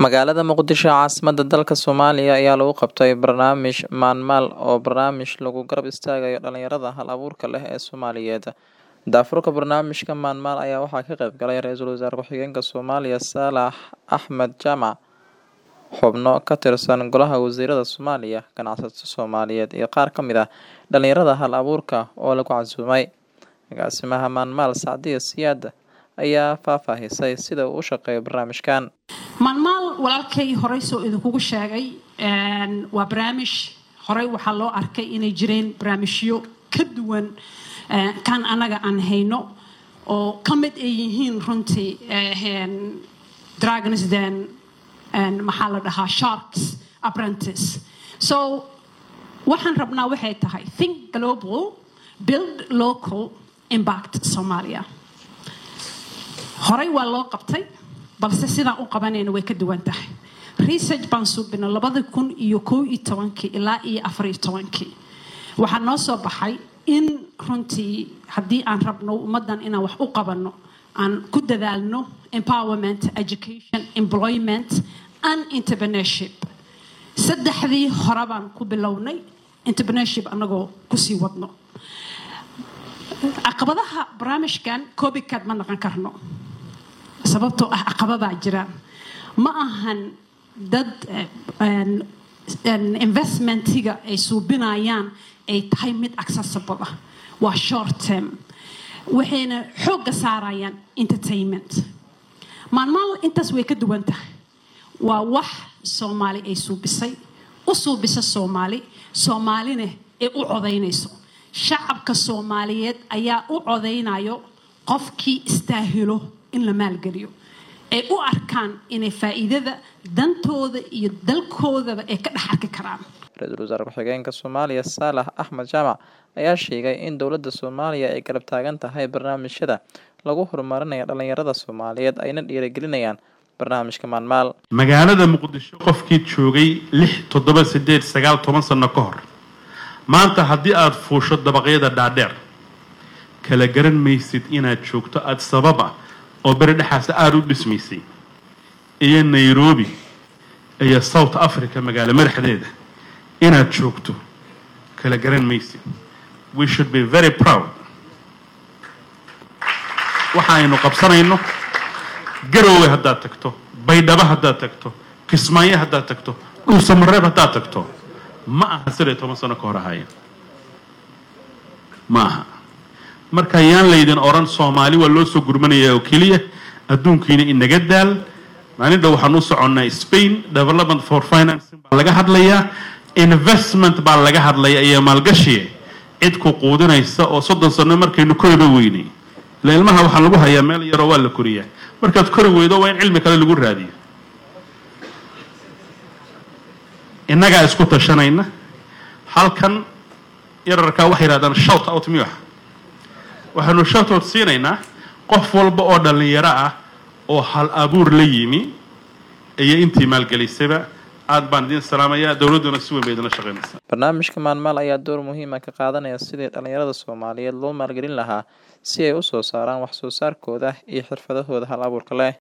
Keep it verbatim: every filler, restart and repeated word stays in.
Magaalada Muqdisho caasimadda dalka Soomaaliya ayaa lagu qabtay barnaamij maalmaal oo barnaamij lagu garab istaagayo dhalinyarada hal-abuurka leh ee Soomaaliyeed. Daafurka barnaamijka maalmaal ayaa waxaa ka qayb galay Ra'iisul Wasaare Ku-xigeenka Soomaaliya Saalax Axmed Jaamac, xubno ka tirsan Golaha Wasiirada Soomaaliya, ganacsato Soomaaliyeed iyo qaar ka mid ah dhalinyarada hal-abuurka oo lagu casuumay. Agaasimaha maalmaal Sacdiya Siyaad ayaa faahfaahisay sida uu u shaqeeyo barnaamijkan. maalmaal walaalkay horey soo idinkugu sheegay waa barnaamij horey waxaa loo arkay inay jireen barnaamijyo ka duwan kan anaga aan hayno oo ka mid ay yihiin runtii Dragons Den maxaa la dhahaa Sharks Apprentice. So waxaan rabnaa waxay tahay think global, build local, impact Somalia. horey waa loo qabtay balse sidaan u qabanayna way ka duwan tahay. Research baan suubinay labada kun iyo kow iyo tobankii ilaa iyo afar iyo tobankii. waxaa noo soo baxay in runtii haddii aan rabno ummadan inaan wax u qabanno aan ku dadaalno empowerment, education, employment and entrepreneurship. saddexdii hore baan ku bilownay entrepreneurship anagoo kusii wadno. caqabadaha barnaamijkan copycat ma noqon karno sababtoo ah caqabadaha jiraan. ma ahan dad investmentiga ay suubinayaan ay tahay mid accessible ah, waa short term, waxayna xoogga saarayaan entertainment. maalmaal intaas way ka duwan tahay, waa wax Soomaali ay suubisay, u suubisa Soomaali, Soomaalina ay u codaynayso. shacabka Soomaaliyeed ayaa u codaynayo qofkii istaahilo in la maalgeliyo, ay u arkaan inay faa'iidada dantooda iyo dalkoodaba ay ka dhex arki karaan. Ra'iisul Wasaare Ku-xigeenka Soomaaliya Saalax Axmed Jaamac ayaa sheegay in dowladda Soomaaliya ay garab taagan tahay barnaamijyada lagu horumarinayo dhalinyarada Soomaaliyeed ayna dhiirigelinayaan barnaamijka maalmaal. Magaalada Muqdisho qofkii joogay lix toddoba sideed sagaal toban sano ka hor, maanta haddii aad fuusho dabaqyada dhaadheer kala garan maysid inaad joogto aad sababa oo bari dhexaas aad u dhismaysay iyo Nairobi iyo South Africa magaalo madaxdeeda inaad joogto kala garan maysid. We should be very proud. waxaaynu qabsanayno Garowe haddaad tagto, Baydhabo haddaad tagto, Kismaayo haddaad tagto, Dhuusamareeb haddaad tagto, ma aha sidee toban sano ka hor ahaayeen. ma aha marka yaan laydin oran Soomaali waa loo soo gurmanayaa oo keliya, adduunkiina inaga daal. maalinta waxaan u soconnaa Spain, development for financing baa laga hadlayaa, investment baa laga hadlaya iyo maalgashi cid ku quudinaysa oo soddon sano markaynu koriba weynay. la ilmaha waxaa lagu hayaa meel yar oo waa la koriyaa, markaad kori weydo waa in cilmi kale lagu raadiyo. innagaa isku tashanayna. halkan yararkaa waxay yidhahdaan shout out miyuux, waxaanu shout out siinaynaa qof walba oo dhalinyaro ah oo hal abuur la yimi iyo intii maalgelisayba. aad baan idin salaamayaa, dowladduna si weyn bay idinla shaqaynaysaa. Barnaamijka maalmaal ayaa door muhiim ah ka qaadanaya sidii dhalinyarada Soomaaliyeed loo maalgelin lahaa si ay u soo saaraan wax soo saarkooda iyo xirfadahooda hal-abuurka leh.